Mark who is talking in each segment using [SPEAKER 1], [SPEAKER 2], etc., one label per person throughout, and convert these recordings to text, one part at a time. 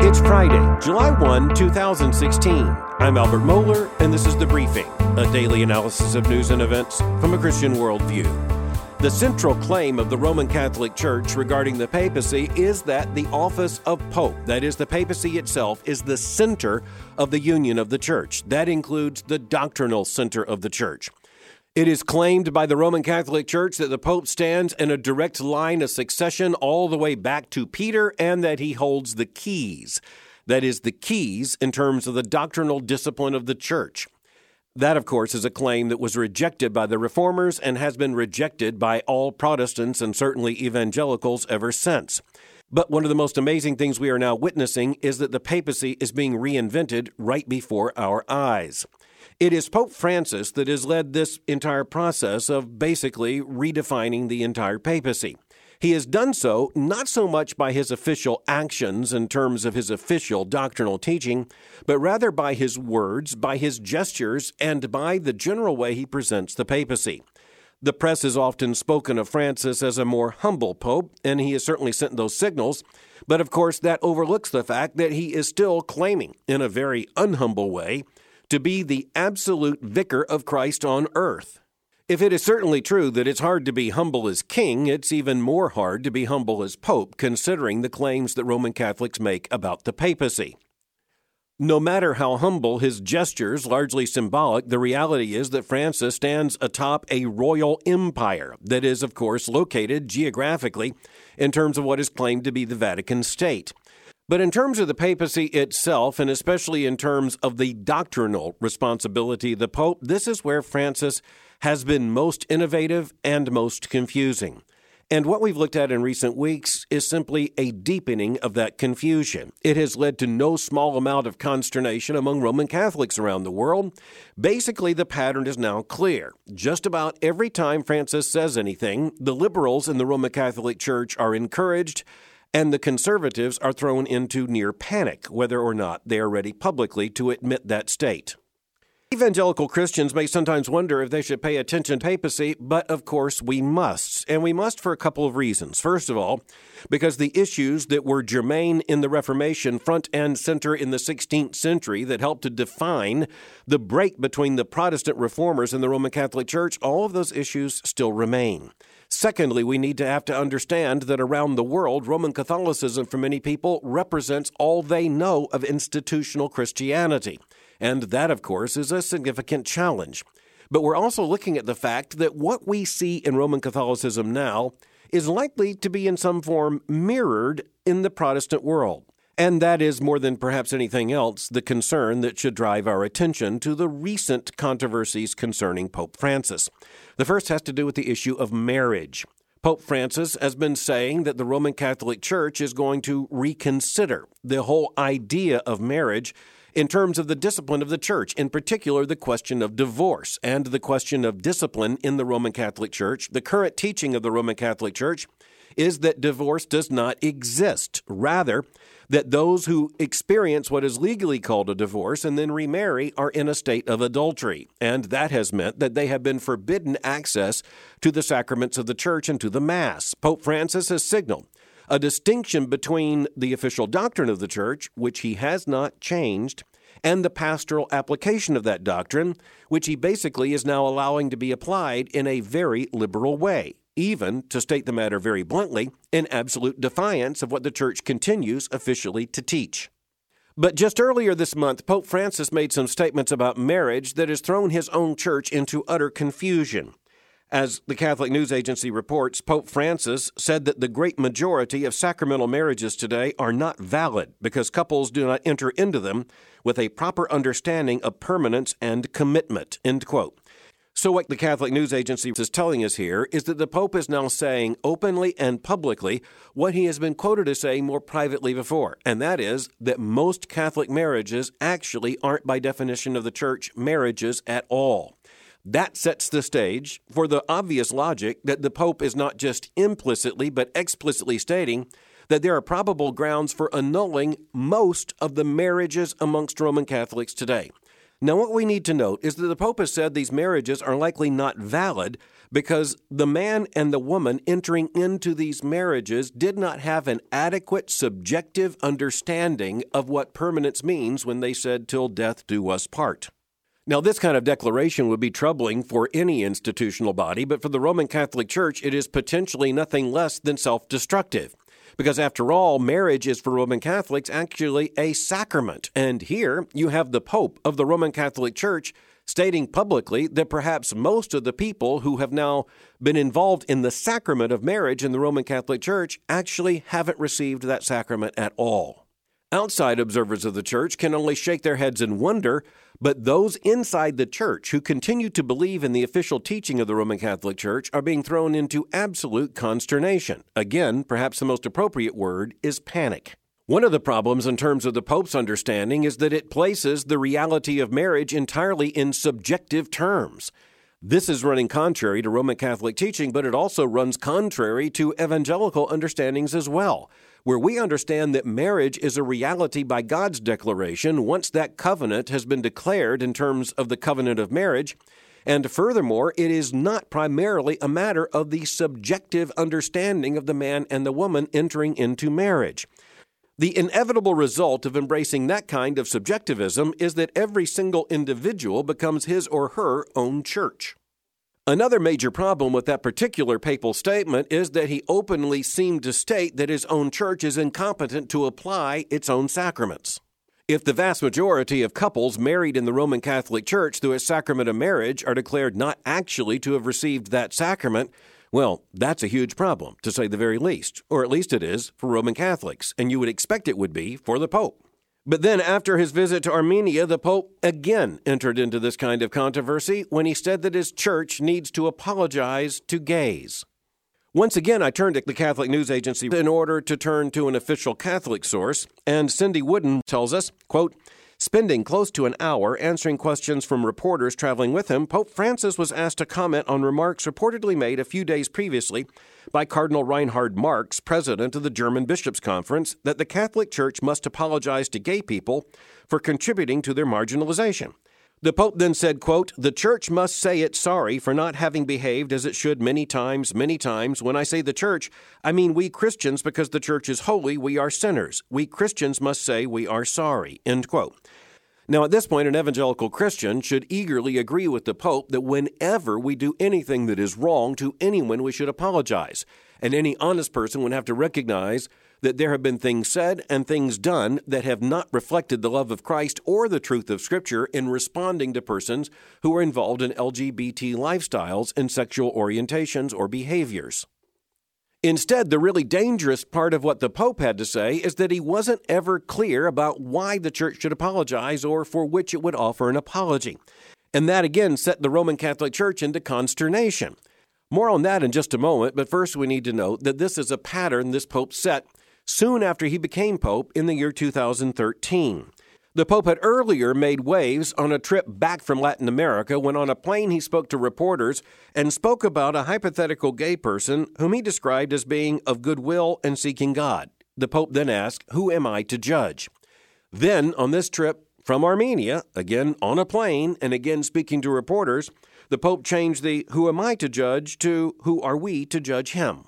[SPEAKER 1] It's Friday, July 1, 2016. I'm Albert Mohler, and this is The Briefing, a daily analysis of news and events from a Christian worldview. The central claim of the Roman Catholic Church regarding the papacy is that the office of Pope, that is, the papacy itself, is the center of the union of the Church. That includes the doctrinal center of the Church. It is claimed by the Roman Catholic Church that the Pope stands in a direct line of succession all the way back to Peter, and that he holds the keys. That is, the keys in terms of the doctrinal discipline of the Church. That, of course, is a claim that was rejected by the Reformers and has been rejected by all Protestants and certainly evangelicals ever since. But one of the most amazing things we are now witnessing is that the papacy is being reinvented right before our eyes. It is Pope Francis that has led this entire process of basically redefining the entire papacy. He has done so not so much by his official actions in terms of his official doctrinal teaching, but rather by his words, by his gestures, and by the general way he presents the papacy. The press has often spoken of Francis as a more humble pope, and he has certainly sent those signals, but of course that overlooks the fact that he is still claiming, in a very unhumble way, to be the absolute vicar of Christ on earth. If it is certainly true that it's hard to be humble as king, it's even more hard to be humble as pope, considering the claims that Roman Catholics make about the papacy. No matter how humble his gestures, largely symbolic, the reality is that Francis stands atop a royal empire that is, of course, located geographically in terms of what is claimed to be the Vatican State. But in terms of the papacy itself, and especially in terms of the doctrinal responsibility of the Pope, this is where Francis has been most innovative and most confusing. And what we've looked at in recent weeks is simply a deepening of that confusion. It has led to no small amount of consternation among Roman Catholics around the world. Basically, the pattern is now clear. Just about every time Francis says anything, the liberals in the Roman Catholic Church are encouraged, and the conservatives are thrown into near panic, whether or not they are ready publicly to admit that state. Evangelical Christians may sometimes wonder if they should pay attention to papacy, but of course we must. And we must for a couple of reasons. First of all, because the issues that were germane in the Reformation front and center in the 16th century that helped to define the break between the Protestant reformers and the Roman Catholic Church, all of those issues still remain. Secondly, we need to have to understand that around the world, Roman Catholicism for many people represents all they know of institutional Christianity. And that, of course, is a significant challenge. But we're also looking at the fact that what we see in Roman Catholicism now is likely to be in some form mirrored in the Protestant world. And that is, more than perhaps anything else, the concern that should drive our attention to the recent controversies concerning Pope Francis. The first has to do with the issue of marriage. Pope Francis has been saying that the Roman Catholic Church is going to reconsider the whole idea of marriage in terms of the discipline of the Church, in particular the question of divorce and the question of discipline in the Roman Catholic Church. The current teaching of the Roman Catholic Church is that divorce does not exist. Rather, that those who experience what is legally called a divorce and then remarry are in a state of adultery. And that has meant that they have been forbidden access to the sacraments of the Church and to the Mass. Pope Francis has signaled a distinction between the official doctrine of the Church, which he has not changed, and the pastoral application of that doctrine, which he basically is now allowing to be applied in a very liberal way, even, to state the matter very bluntly, in absolute defiance of what the Church continues officially to teach. But just earlier this month, Pope Francis made some statements about marriage that has thrown his own church into utter confusion. As the Catholic News Agency reports, Pope Francis said that the great majority of sacramental marriages today are not valid because couples do not enter into them with a proper understanding of permanence and commitment, end quote. So what the Catholic News Agency is telling us here is that the Pope is now saying openly and publicly what he has been quoted as saying more privately before, and that is that most Catholic marriages actually aren't by definition of the Church marriages at all. That sets the stage for the obvious logic that the Pope is not just implicitly but explicitly stating that there are probable grounds for annulling most of the marriages amongst Roman Catholics today. Now, what we need to note is that the Pope has said these marriages are likely not valid because the man and the woman entering into these marriages did not have an adequate subjective understanding of what permanence means when they said, "Till death do us part." Now, this kind of declaration would be troubling for any institutional body, but for the Roman Catholic Church, it is potentially nothing less than self-destructive. Because after all, marriage is for Roman Catholics actually a sacrament. And here you have the Pope of the Roman Catholic Church stating publicly that perhaps most of the people who have now been involved in the sacrament of marriage in the Roman Catholic Church actually haven't received that sacrament at all. Outside observers of the church can only shake their heads in wonder, but those inside the church who continue to believe in the official teaching of the Roman Catholic Church are being thrown into absolute consternation. Again, perhaps the most appropriate word is panic. One of the problems in terms of the Pope's understanding is that it places the reality of marriage entirely in subjective terms. This is running contrary to Roman Catholic teaching, but it also runs contrary to evangelical understandings as well, where we understand that marriage is a reality by God's declaration once that covenant has been declared in terms of the covenant of marriage. And furthermore, it is not primarily a matter of the subjective understanding of the man and the woman entering into marriage. The inevitable result of embracing that kind of subjectivism is that every single individual becomes his or her own church. Another major problem with that particular papal statement is that he openly seemed to state that his own church is incompetent to apply its own sacraments. If the vast majority of couples married in the Roman Catholic Church through a sacrament of marriage are declared not actually to have received that sacrament, well, that's a huge problem, to say the very least, or at least it is for Roman Catholics, and you would expect it would be for the Pope. But then after his visit to Armenia, the Pope again entered into this kind of controversy when he said that his church needs to apologize to gays. Once again, I turned to the Catholic News Agency in order to turn to an official Catholic source, and Cindy Wooden tells us, quote, spending close to an hour answering questions from reporters traveling with him, Pope Francis was asked to comment on remarks reportedly made a few days previously by Cardinal Reinhard Marx, president of the German Bishops' Conference, that the Catholic Church must apologize to gay people for contributing to their marginalization. The Pope then said, quote, the Church must say it's sorry for not having behaved as it should many times. When I say the Church, I mean we Christians, because the Church is holy, we are sinners. We Christians must say we are sorry, end quote. Now, at this point, an evangelical Christian should eagerly agree with the Pope that whenever we do anything that is wrong to anyone, we should apologize. And any honest person would have to recognize that there have been things said and things done that have not reflected the love of Christ or the truth of Scripture in responding to persons who are involved in LGBT lifestyles and sexual orientations or behaviors. Instead, the really dangerous part of what the Pope had to say is that he wasn't ever clear about why the Church should apologize or for which it would offer an apology. And that again set the Roman Catholic Church into consternation. More on that in just a moment, but first we need to note that this is a pattern this Pope set soon after he became Pope in the year 2013. The Pope had earlier made waves on a trip back from Latin America when on a plane he spoke to reporters and spoke about a hypothetical gay person whom he described as being of goodwill and seeking God. The Pope then asked, who am I to judge? Then on this trip from Armenia, again on a plane and again speaking to reporters, the Pope changed the who am I to judge to who are we to judge him?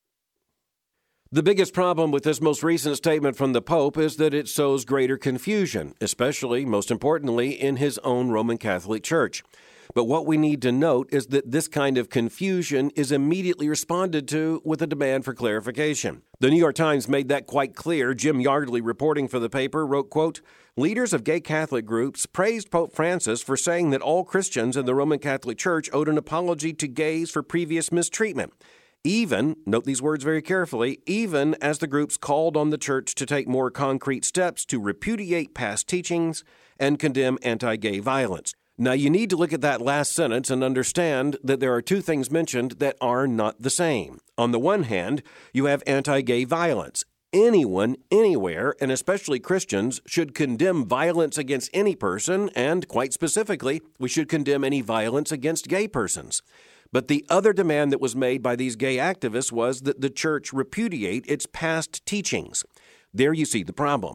[SPEAKER 1] The biggest problem with this most recent statement from the Pope is that it sows greater confusion, especially, most importantly, in his own Roman Catholic Church. But what we need to note is that this kind of confusion is immediately responded to with a demand for clarification. The New York Times made that quite clear. Jim Yardley, reporting for the paper, wrote, quote, leaders of gay Catholic groups praised Pope Francis for saying that all Christians in the Roman Catholic Church owed an apology to gays for previous mistreatment. Even, note these words very carefully, even as the groups called on the Church to take more concrete steps to repudiate past teachings and condemn anti-gay violence. Now, you need to look at that last sentence and understand that there are two things mentioned that are not the same. On the one hand, you have anti-gay violence. Anyone, anywhere, and especially Christians, should condemn violence against any person, and quite specifically, we should condemn any violence against gay persons. But the other demand that was made by these gay activists was that the Church repudiate its past teachings. There you see the problem.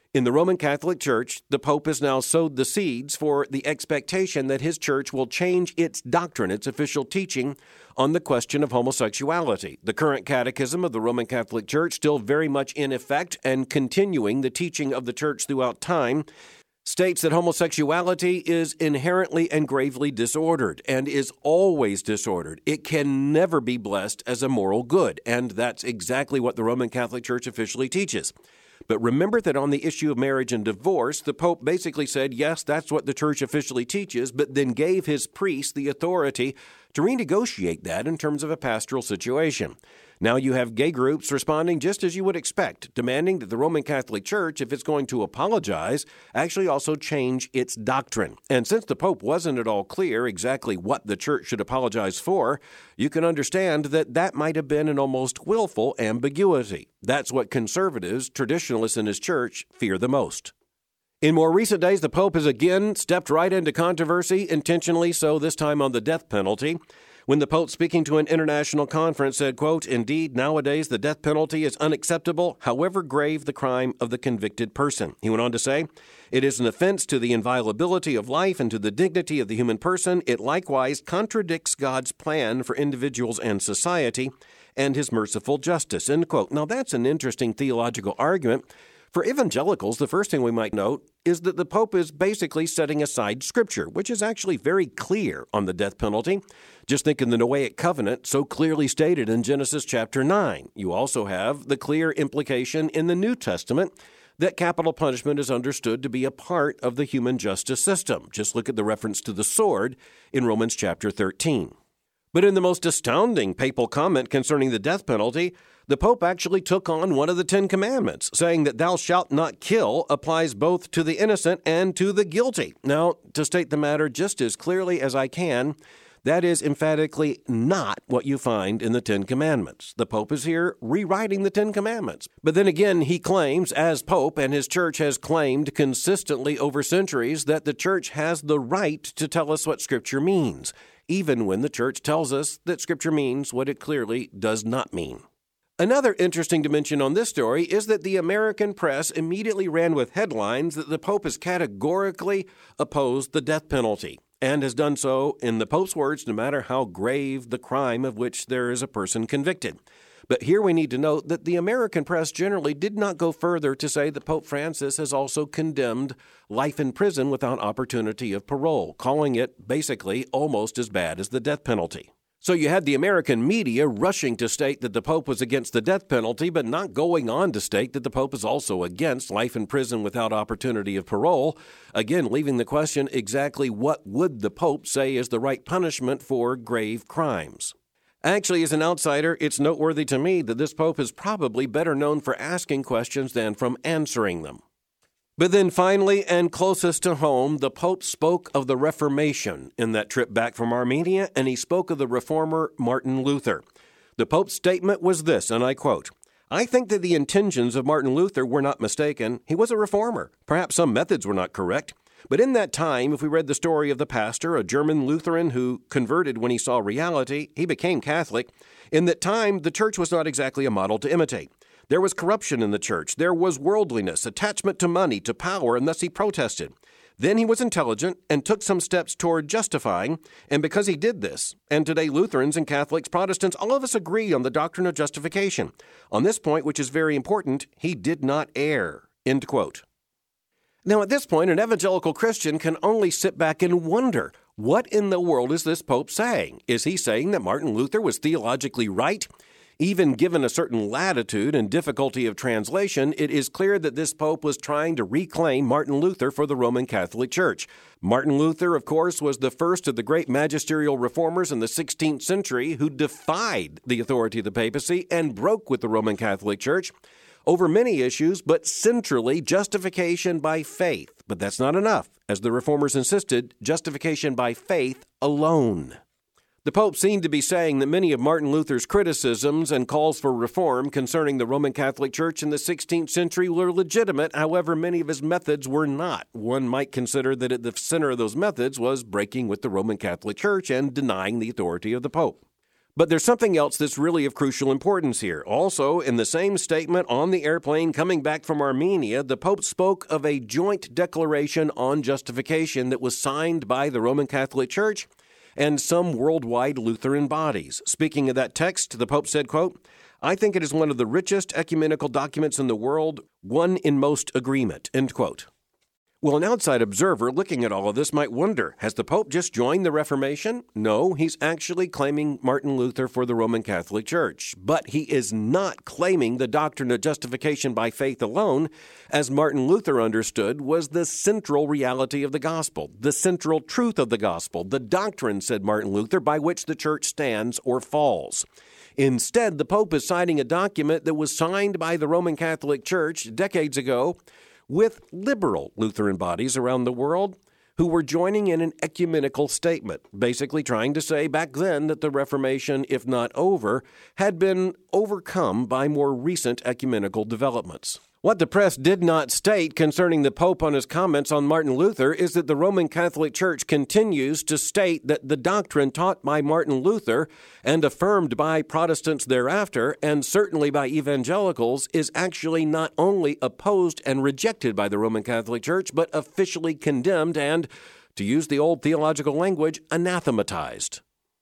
[SPEAKER 1] In the Roman Catholic Church, the Pope has now sowed the seeds for the expectation that his church will change its doctrine, its official teaching, on the question of homosexuality. The current catechism of the Roman Catholic Church, still very much in effect and continuing the teaching of the church throughout time, states that homosexuality is inherently and gravely disordered and is always disordered. It can never be blessed as a moral good, and that's exactly what the Roman Catholic Church officially teaches. But remember that on the issue of marriage and divorce, the Pope basically said, yes, that's what the church officially teaches, but then gave his priests the authority to renegotiate that in terms of a pastoral situation. Now you have gay groups responding just as you would expect, demanding that the Roman Catholic Church, if it's going to apologize, actually also change its doctrine. And since the Pope wasn't at all clear exactly what the church should apologize for, you can understand that that might have been an almost willful ambiguity. That's what conservatives, traditionalists in his church, fear the most. In more recent days, the Pope has again stepped right into controversy, intentionally so, this time on the death penalty, when the Pope, speaking to an international conference, said, quote, "Indeed, nowadays the death penalty is unacceptable, however grave the crime of the convicted person." He went on to say, "It is an offense to the inviolability of life and to the dignity of the human person. It likewise contradicts God's plan for individuals and society and his merciful justice." End quote. Now, that's an interesting theological argument. For evangelicals, the first thing we might note is that the Pope is basically setting aside Scripture, which is actually very clear on the death penalty. Just think in the Noahic covenant, so clearly stated in Genesis chapter 9. You also have the clear implication in the New Testament that capital punishment is understood to be a part of the human justice system. Just look at the reference to the sword in Romans chapter 13. But in the most astounding papal comment concerning the death penalty, the Pope actually took on one of the 10 Commandments, saying that "thou shalt not kill" applies both to the innocent and to the guilty. Now, to state the matter just as clearly as I can, that is emphatically not what you find in the 10 Commandments. The Pope is here rewriting the 10 Commandments. But then again, he claims, as Pope, and his church has claimed consistently over centuries, that the church has the right to tell us what Scripture means, even when the church tells us that Scripture means what it clearly does not mean. Another interesting dimension on this story is that the American press immediately ran with headlines that the Pope has categorically opposed the death penalty, and has done so, in the Pope's words, no matter how grave the crime of which there is a person convicted. But here we need to note that the American press generally did not go further to say that Pope Francis has also condemned life in prison without opportunity of parole, calling it basically almost as bad as the death penalty. So you had the American media rushing to state that the Pope was against the death penalty, but not going on to state that the Pope is also against life in prison without opportunity of parole, again leaving the question exactly what would the Pope say is the right punishment for grave crimes. Actually, as an outsider, it's noteworthy to me that this Pope is probably better known for asking questions than from answering them. But then finally, and closest to home, the Pope spoke of the Reformation in that trip back from Armenia, and he spoke of the reformer Martin Luther. The Pope's statement was this, and I quote, "I think that the intentions of Martin Luther were not mistaken. He was a reformer. Perhaps some methods were not correct. But in that time, if we read the story of the pastor, a German Lutheran who converted when he saw reality, he became Catholic. In that time, the church was not exactly a model to imitate. There was corruption in the church. There was worldliness, attachment to money, to power, and thus he protested. Then he was intelligent and took some steps toward justifying, and because he did this, and today Lutherans and Catholics, Protestants, all of us agree on the doctrine of justification. On this point, which is very important, he did not err." End quote. Now, at this point, an evangelical Christian can only sit back and wonder, what in the world is this Pope saying? Is he saying that Martin Luther was theologically right? Even given a certain latitude and difficulty of translation, it is clear that this Pope was trying to reclaim Martin Luther for the Roman Catholic Church. Martin Luther, of course, was the first of the great magisterial reformers in the 16th century who defied the authority of the papacy and broke with the Roman Catholic Church over many issues, but centrally justification by faith. But that's not enough. As the reformers insisted, justification by faith alone. The Pope seemed to be saying that many of Martin Luther's criticisms and calls for reform concerning the Roman Catholic Church in the 16th century were legitimate. However, many of his methods were not. One might consider that at the center of those methods was breaking with the Roman Catholic Church and denying the authority of the Pope. But there's something else that's really of crucial importance here. Also, in the same statement on the airplane coming back from Armenia, the Pope spoke of a joint declaration on justification that was signed by the Roman Catholic Church and some worldwide Lutheran bodies. Speaking of that text, the Pope said, quote, "I think it is one of the richest ecumenical documents in the world, one in most agreement," end quote. Well, an outside observer looking at all of this might wonder, has the Pope just joined the Reformation? No, he's actually claiming Martin Luther for the Roman Catholic Church. But he is not claiming the doctrine of justification by faith alone, as Martin Luther understood was the central reality of the gospel, the central truth of the gospel, the doctrine, said Martin Luther, by which the church stands or falls. Instead, the Pope is citing a document that was signed by the Roman Catholic Church decades ago with liberal Lutheran bodies around the world who were joining in an ecumenical statement, basically trying to say back then that the Reformation, if not over, had been overcome by more recent ecumenical developments. What the press did not state concerning the Pope on his comments on Martin Luther is that the Roman Catholic Church continues to state that the doctrine taught by Martin Luther and affirmed by Protestants thereafter, and certainly by evangelicals, is actually not only opposed and rejected by the Roman Catholic Church, but officially condemned and, to use the old theological language, anathematized.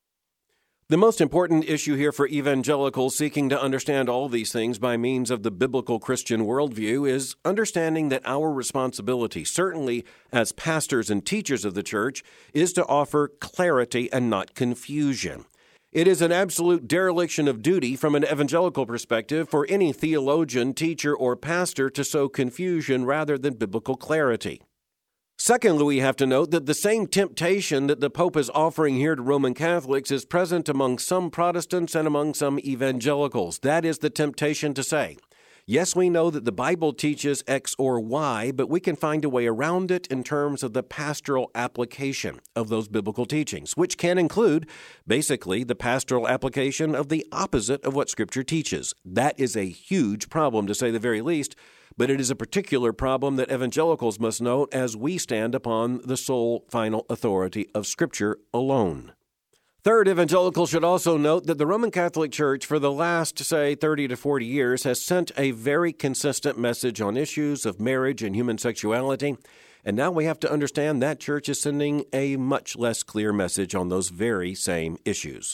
[SPEAKER 1] The most important issue here for evangelicals seeking to understand all these things by means of the biblical Christian worldview is understanding that our responsibility, certainly as pastors and teachers of the church, is to offer clarity and not confusion. It is an absolute dereliction of duty from an evangelical perspective for any theologian, teacher, or pastor to sow confusion rather than biblical clarity. Secondly, we have to note that the same temptation that the Pope is offering here to Roman Catholics is present among some Protestants and among some evangelicals. That is the temptation to say, yes, we know that the Bible teaches X or Y, but we can find a way around it in terms of the pastoral application of those biblical teachings, which can include, basically, the pastoral application of the opposite of what Scripture teaches. That is a huge problem, to say the very least, but it is a particular problem that evangelicals must note as we stand upon the sole final authority of Scripture alone. Third, evangelicals should also note that the Roman Catholic Church for the last, say, 30 to 40 years has sent a very consistent message on issues of marriage and human sexuality, and now we have to understand that church is sending a much less clear message on those very same issues.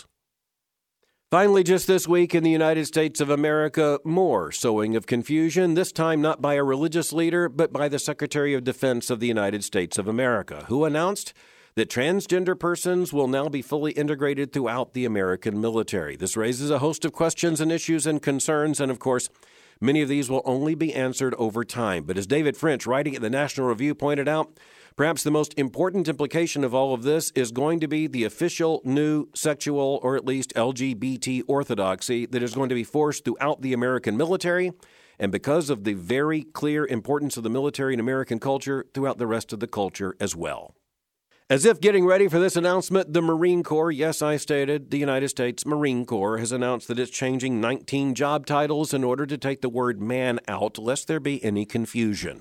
[SPEAKER 1] Finally, just this week in the United States of America, more sowing of confusion, this time not by a religious leader, but by the Secretary of Defense of the United States of America, who announced that transgender persons will now be fully integrated throughout the American military. This raises a host of questions and issues and concerns, and of course, many of these will only be answered over time. But as David French, writing at the National Review, pointed out, perhaps the most important implication of all of this is going to be the official new sexual, or at least LGBT orthodoxy that is going to be forced throughout the American military, and because of the very clear importance of the military in American culture, throughout the rest of the culture as well. As if getting ready for this announcement, the Marine Corps, yes, I stated, the United States Marine Corps has announced that it's changing 19 job titles in order to take the word man out, lest there be any confusion.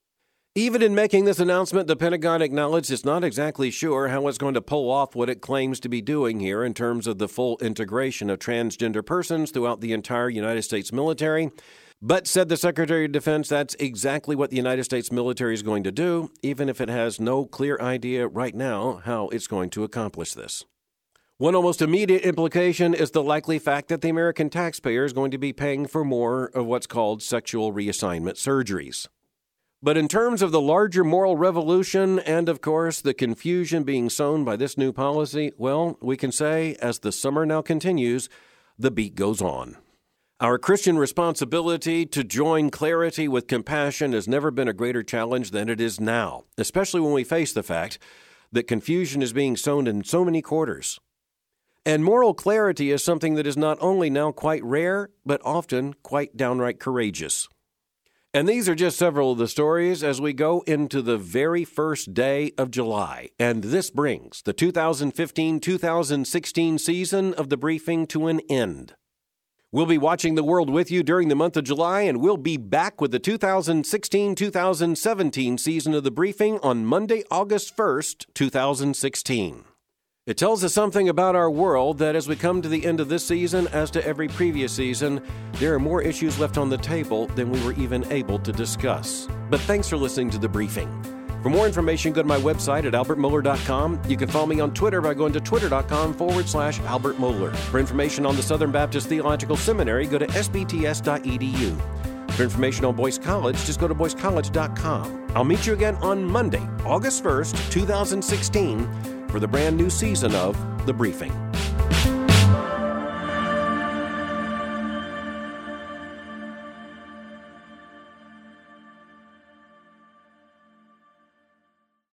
[SPEAKER 1] Even in making this announcement, the Pentagon acknowledged it's not exactly sure how it's going to pull off what it claims to be doing here in terms of the full integration of transgender persons throughout the entire United States military, but said the Secretary of Defense that's exactly what the United States military is going to do, even if it has no clear idea right now how it's going to accomplish this. One almost immediate implication is the likely fact that the American taxpayer is going to be paying for more of what's called sexual reassignment surgeries. But in terms of the larger moral revolution and, of course, the confusion being sown by this new policy, well, we can say, as the summer now continues, the beat goes on. Our Christian responsibility to join clarity with compassion has never been a greater challenge than it is now, especially when we face the fact that confusion is being sown in so many quarters. And moral clarity is something that is not only now quite rare, but often quite downright courageous. And these are just several of the stories as we go into the very first day of July. And this brings the 2015-2016 season of The Briefing to an end. We'll be watching the world with you during the month of July, and we'll be back with the 2016-2017 season of The Briefing on Monday, August 1st, 2016. It tells us something about our world that as we come to the end of this season, as to every previous season, there are more issues left on the table than we were even able to discuss. But thanks for listening to The Briefing. For more information, go to my website at albertmohler.com. You can follow me on Twitter by going to twitter.com/Albert Mohler. For information on the Southern Baptist Theological Seminary, go to sbts.edu. For information on Boyce College, just go to boycecollege.com. I'll meet you again on Monday, August 1st, 2016, for the brand new season of The Briefing.